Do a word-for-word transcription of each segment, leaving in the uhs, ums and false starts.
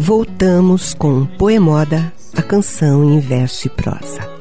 Voltamos com Poemoda, a canção em verso e prosa.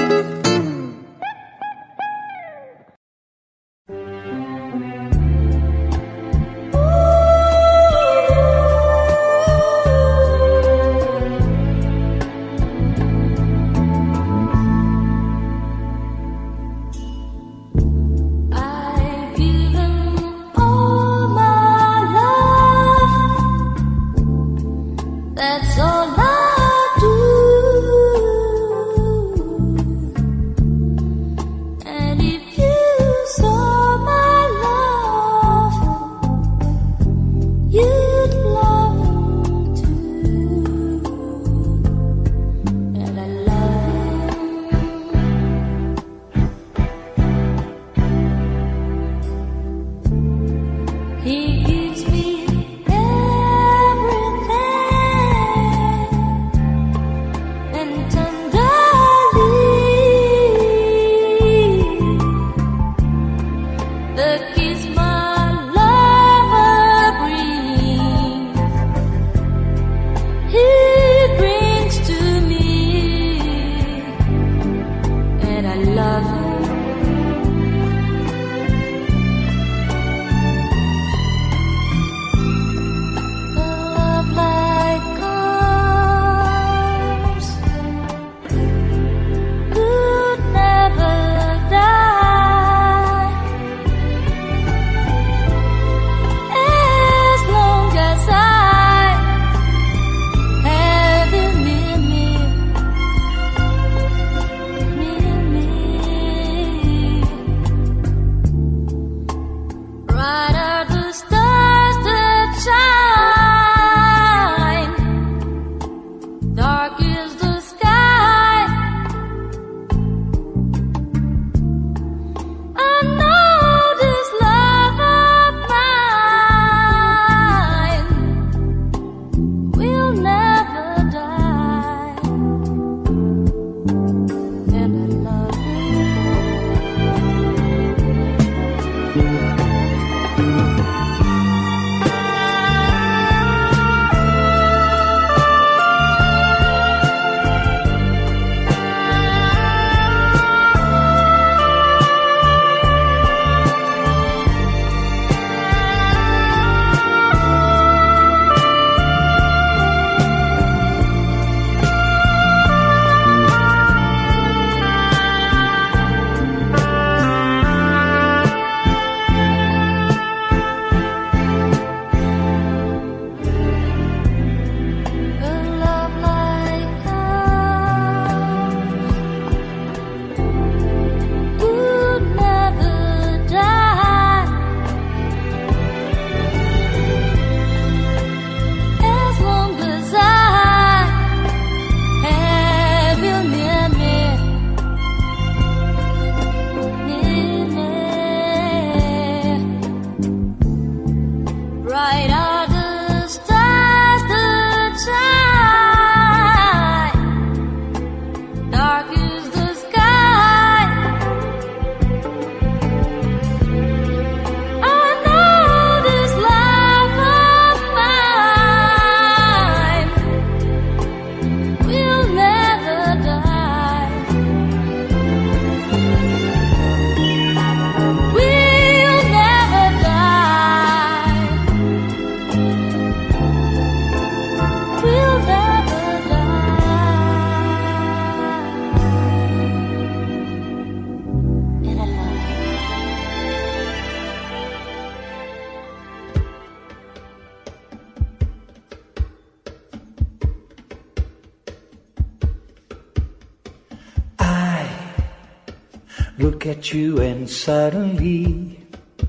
Look at you and suddenly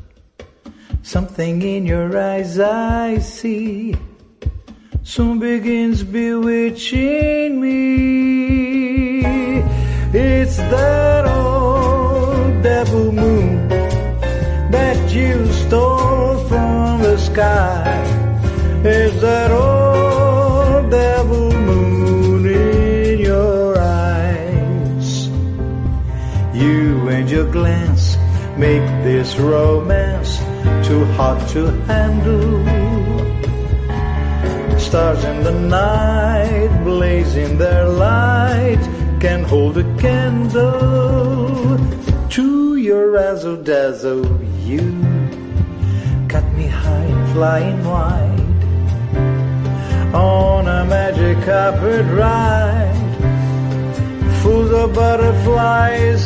something in your eyes I see soon begins bewitching me. It's that old devil moon that you stole from the sky. It's that old devil moon in your eyes. You and your glance make this romance too hot to handle. Stars in the night, blazing their light, can hold a candle to your razzle-dazzle. You cut me high and flying wide on a magic carpet ride, full of butterflies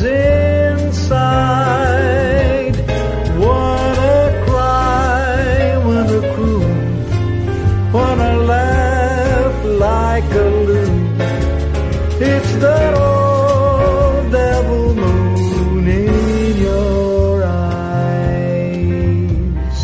inside. Wanna cry, wanna croon, wanna laugh like a loon. It's that old devil moon in your eyes.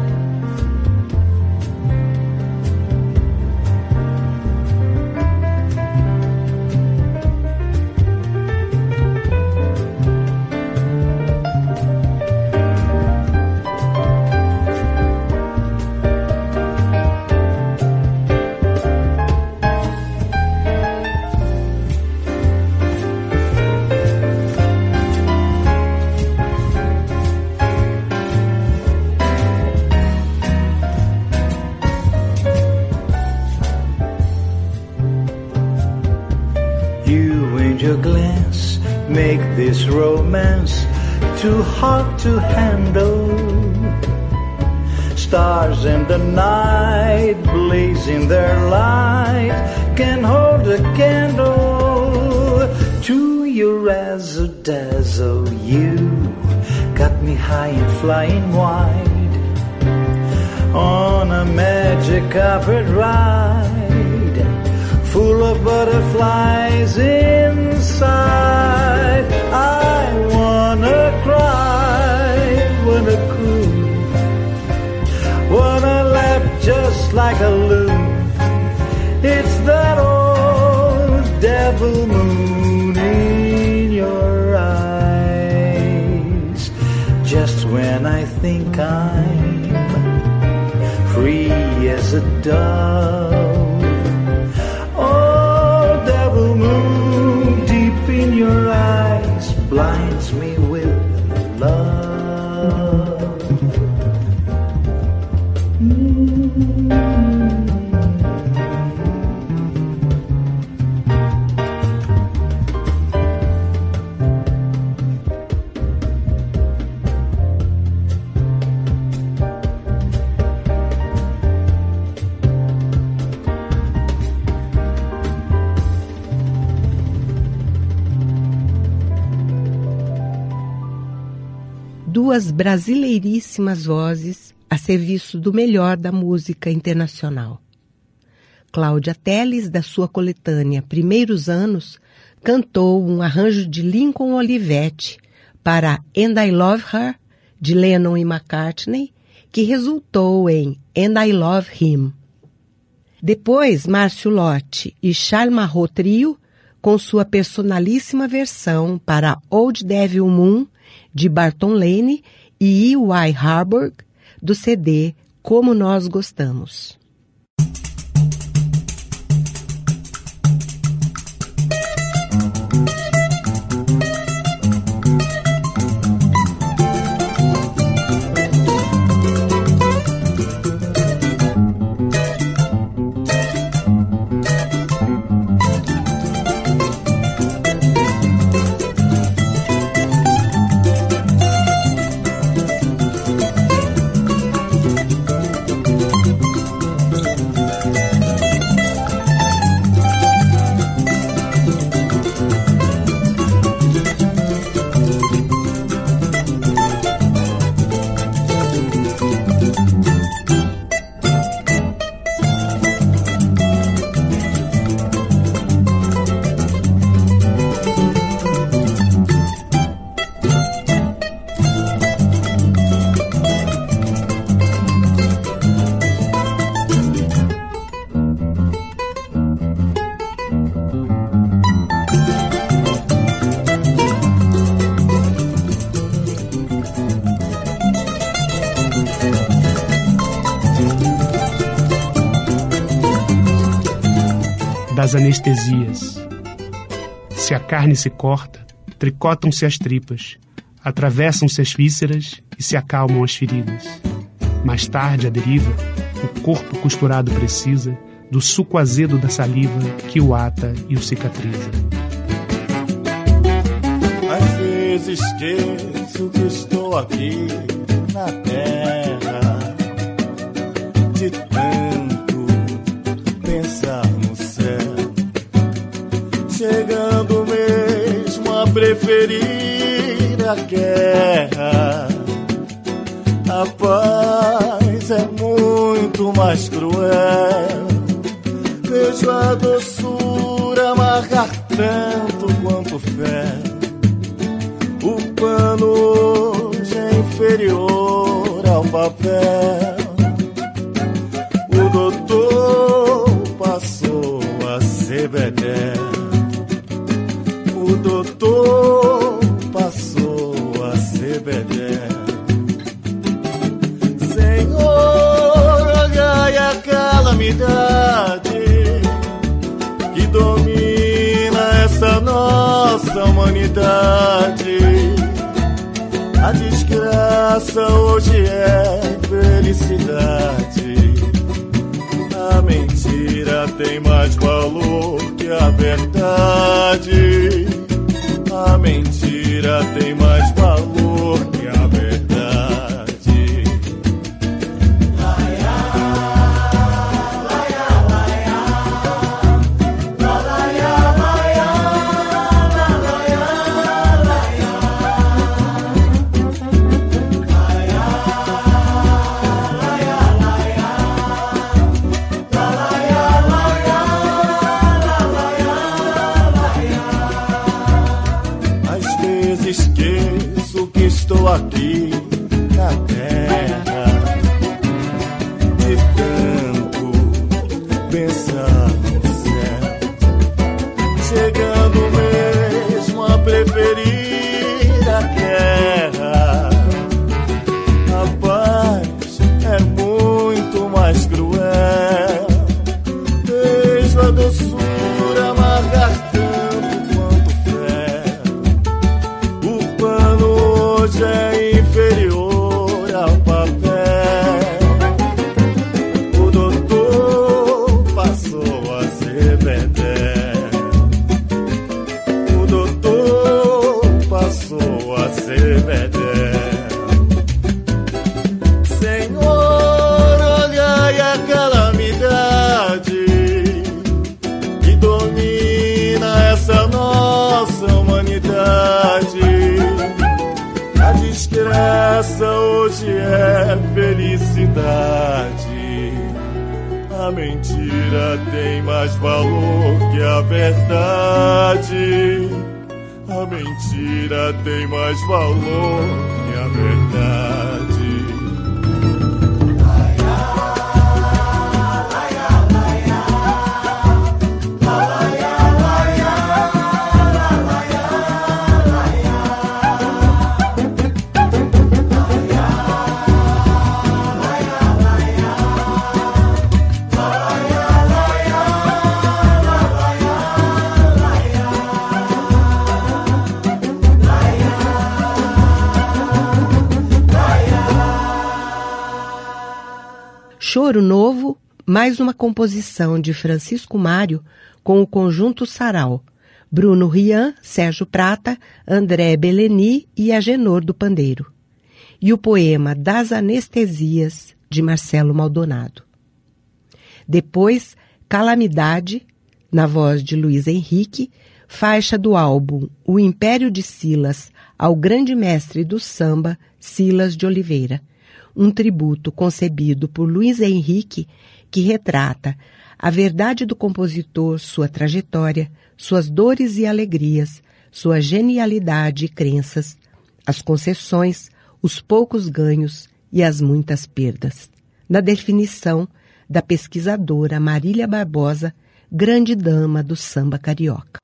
Your glance make this romance too hot to handle. Stars in the night, blazing their light, can hold a candle to your razzle-dazzle. You got me high and flying wide on a magic carpet ride, full of butterflies inside. I wanna cry, wanna coo, wanna laugh just like a loon. It's that old devil moon in your eyes. Just when I think I'm free as a dove, your eyes blinds me with love. Mm-hmm. Duas brasileiríssimas vozes a serviço do melhor da música internacional. Cláudia Telles, da sua coletânea Primeiros Anos, cantou um arranjo de Lincoln Olivetti para And I Love Her, de Lennon e McCartney, que resultou em And I Love Him. Depois, Márcio Lotti e Charles Marrot Trio, com sua personalíssima versão para Old Devil Moon, de Barton Lane e E Y Harburg, do C D Como Nós Gostamos. Das anestesias. Se a carne se corta, tricotam-se as tripas, atravessam-se as vísceras e se acalmam as feridas. Mais tarde, à deriva, o corpo costurado precisa do suco azedo da saliva que o ata e o cicatriza. Às vezes esqueço que estou aqui na terra, de tanto pensar no céu, chegando mesmo a preferir a guerra. A paz é muito mais cruel. Vejo a doçura amargar tanto quanto fé. O pano hoje é inferior ao papel. O doutor passou a ser bedé. O doutor passou a ser bedé. Senhor, olhai a calamidade que domina essa nossa humanidade. A desgraça hoje é felicidade. A mentira tem mais valor que a verdade. A mentira tem mais valor que a verdade. Esqueço que estou aqui na terra, de tanto pensar no céu, chegando mesmo a preferir a guerra. A paz é muito mais cruel. Vejo a doçura amargar tanto quanto fé. Hoje é inferior ao papel. O doutor passou a ser bedé. O doutor passou a ser bedé. Senhor, olhai a calamidade que domina essa nossa humanidade. A desgraça hoje é felicidade. A mentira tem mais valor que a verdade. A mentira tem mais valor que a verdade. Choro Novo, mais uma composição de Francisco Mário com o Conjunto Sarau, Bruno Rian, Sérgio Prata, André Beleni e Agenor do Pandeiro. E o poema Das Anestesias, de Marcelo Maldonado. Depois, Calamidade, na voz de Luiz Henrique, faixa do álbum O Império de Silas ao grande mestre do samba, Silas de Oliveira, um tributo concebido por Luiz Henrique que retrata a verdade do compositor, sua trajetória, suas dores e alegrias, sua genialidade e crenças, as concessões, os poucos ganhos e as muitas perdas. Na definição da pesquisadora Marília Barbosa, grande dama do samba carioca.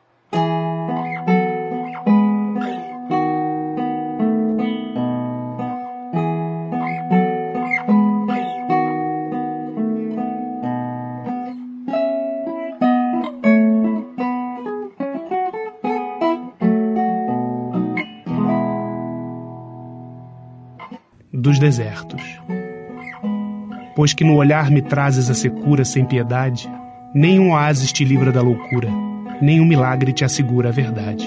Dos desertos. Pois que no olhar me trazes a secura sem piedade, nenhum oásis te livra da loucura, nenhum milagre te assegura a verdade.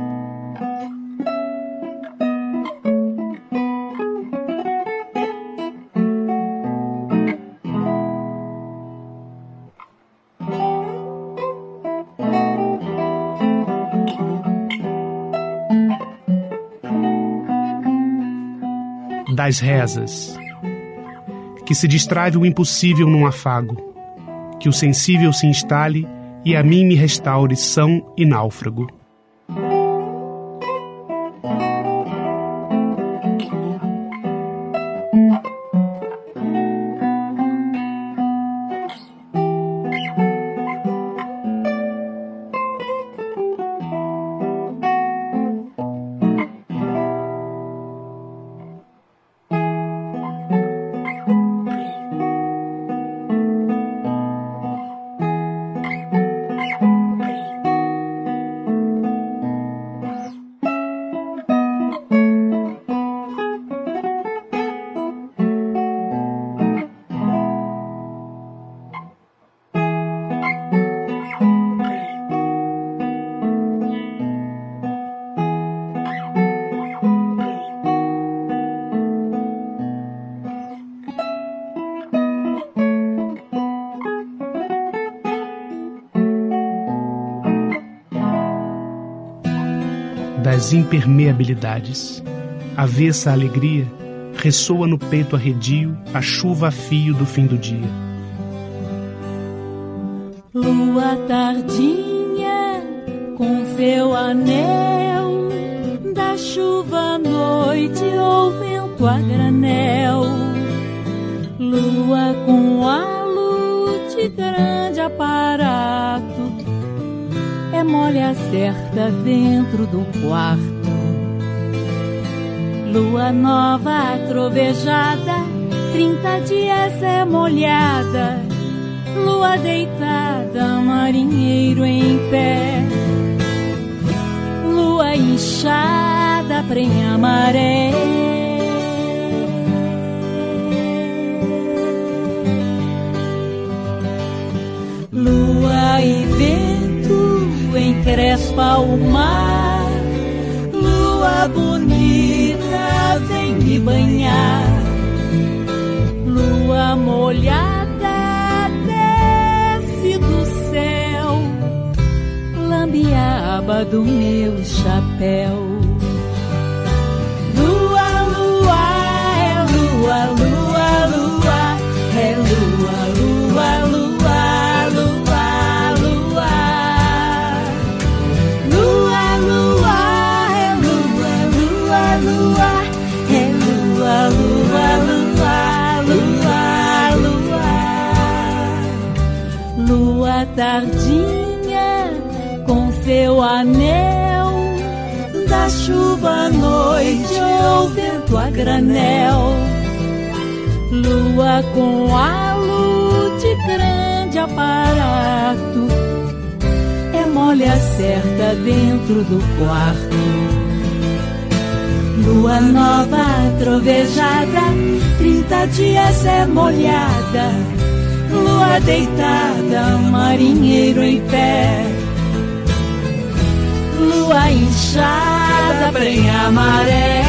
Das rezas, que se destrave o impossível num afago, que o sensível se instale e a mim me restaure são e náufrago. Das impermeabilidades, avessa a alegria, ressoa no peito arredio a chuva a fio do fim do dia. Lua tardinha com seu anel, da chuva à noite ou vento a granel. Lua com halo de grande aparato, é mole a certa dentro do quarto. Lua nova trovejada, trinta dias é molhada. Lua deitada, marinheiro em pé. Lua inchada, prenha a maré. Lua e vento encrespa o mar. Lua bonita, vem me banhar. Lua molhada, desce do céu, lambe a aba do meu chapéu. Lua, lua, é lua, lua, lua, é lua, lua, lua. Lua tardinha com seu anel, da chuva à noite ou vento a granel. Lua com halo de grande aparato, é mole a certa dentro do quarto. Lua nova trovejada, trinta dias é molhada. Lua deitada, marinheiro em pé. Lua inchada, prenha a maré.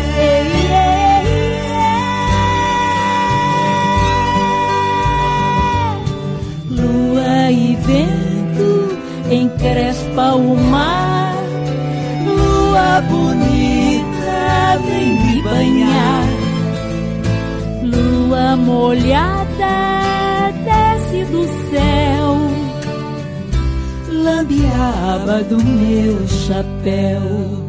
Lua e vento encrespa o mar. Lua bonita, vem me banhar. Lua molhada, desce do céu, lambe a aba do meu chapéu.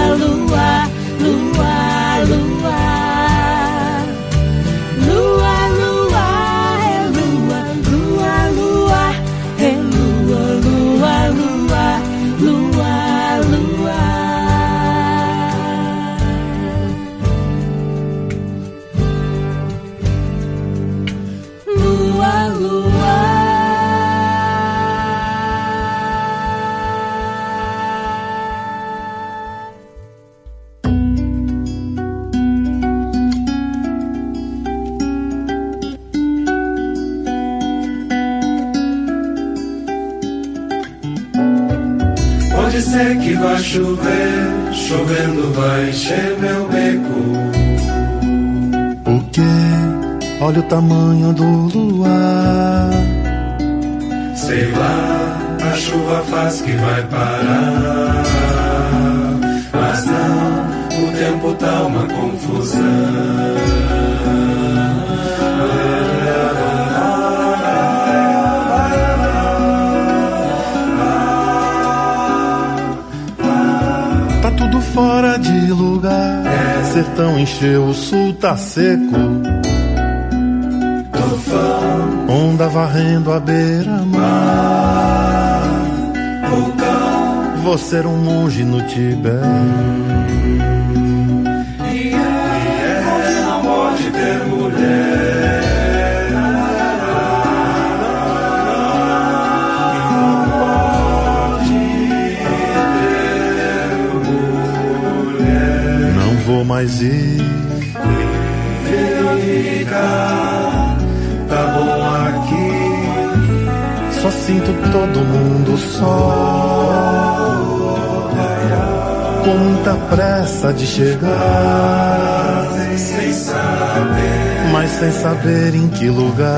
Lua vai chover, chovendo vai encher meu beco. O que? Olha o tamanho do luar. Sei lá, a chuva faz que vai parar. Mas não, o tempo tá uma confusão. Tá tudo fora de lugar. É. Sertão encheu, o sul tá seco. Tufão, onda varrendo a beira-mar. Vulcão, vou ser um monge no Tibete. E é, não pode ter mulher. Vou mais ir. Fica, tá bom aqui. Só sinto todo mundo só, com muita pressa de chegar, sem saber, mas sem saber em que lugar.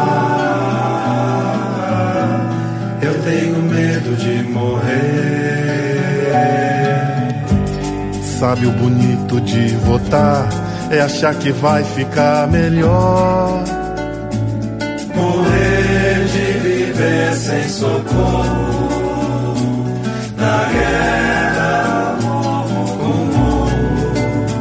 Eu tenho medo de morrer. Sabe o bonito de votar? É achar que vai ficar melhor. Morrer de viver sem socorro. Na guerra, com morro.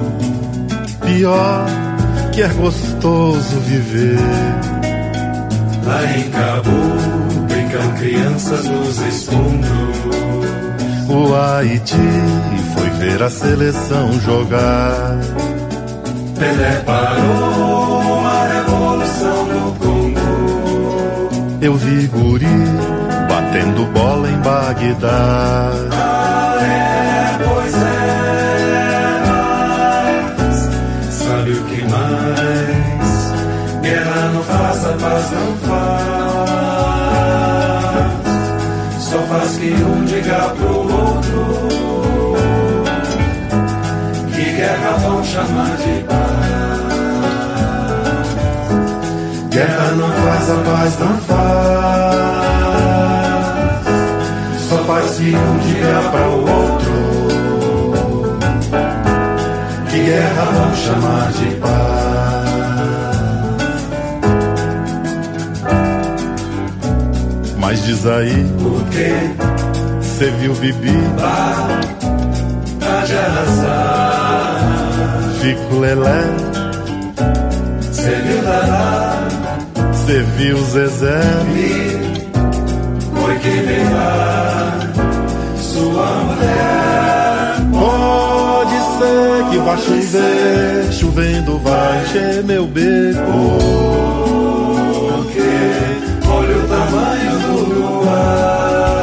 Pior que é gostoso viver. Lá em Cabo, brincam crianças nos escombros. O Haiti foi ver a seleção jogar. Pelé parou uma revolução no Congo. Eu vi guri batendo bola em Bagdá. Ah, é, pois é, mas sabe o que mais? Guerra não faz, a paz não faz. Só faz que um diga pro outro que guerra vão chamar de paz. Guerra não faz, a paz não faz. Só faz que um diga para o outro que guerra vão chamar de paz. Mas diz aí, o quê? Cê viu Bibi? Lá, Fico Lelé. Cê viu Lelá? Cê viu Zezé? Vi, foi que veio lá sua mulher. Pode ser que vá chover, chovendo vai encher meu beco. Porque olha o tamanho do luar.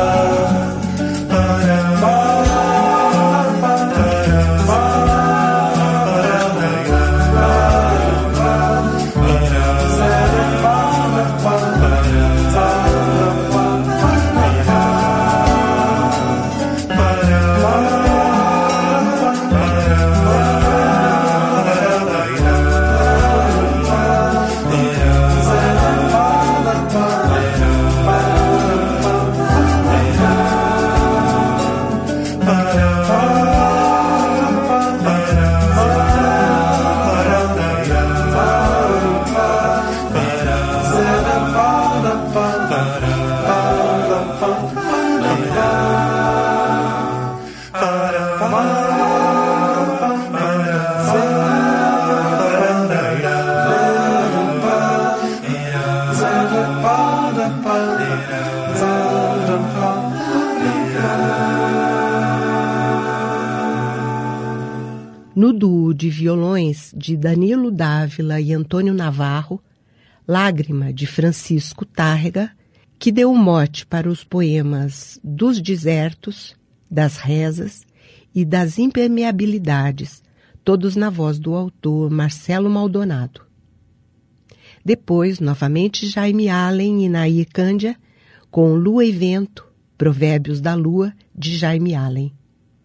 No duo de violões de Danilo Dávila e Antônio Navarro, Lágrima, de Francisco Tárrega, que deu o mote para os poemas Dos Desertos, Das Rezas e Das Impermeabilidades, todos na voz do autor Marcelo Maldonado. Depois, novamente, Jaime Allen e Nair Candia, com Lua e Vento, Provérbios da Lua, de Jaime Allen.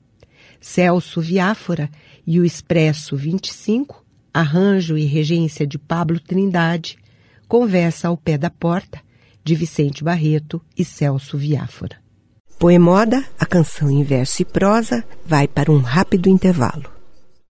Celso Viáfora e o Expresso vinte e cinco, arranjo e regência de Pablo Trindade, Conversa ao Pé da Porta, de Vicente Barreto e Celso Viáfora. Poemoda, a canção em verso e prosa, vai para um rápido intervalo.